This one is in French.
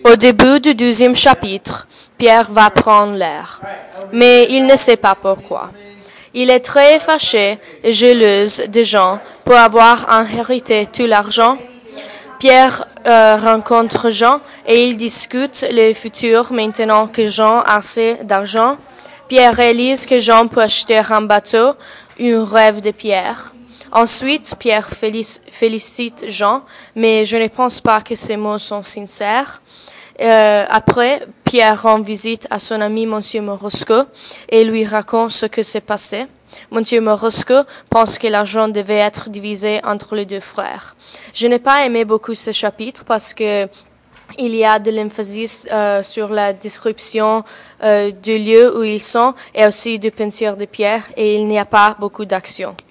Au début du 12e chapitre, Pierre va prendre l'air, mais il ne sait pas pourquoi. Il est très fâché et jaloux des gens pour avoir inhérité tout l'argent. Pierre rencontre Jean et ils discutent le futur maintenant que Jean a assez d'argent. Pierre réalise que Jean peut acheter un bateau, un rêve de Pierre. Ensuite, Pierre félicite Jean, mais je ne pense pas que ces mots sont sincères. Après, Pierre rend visite à son ami Monsieur Morosco et lui raconte ce que s'est passé. Monsieur Morosco pense que l'argent devait être divisé entre les deux frères. Je n'ai pas aimé beaucoup ce chapitre parce que il y a de l'emphasis sur la description du lieu où ils sont et aussi du penseur de Pierre et il n'y a pas beaucoup d'action.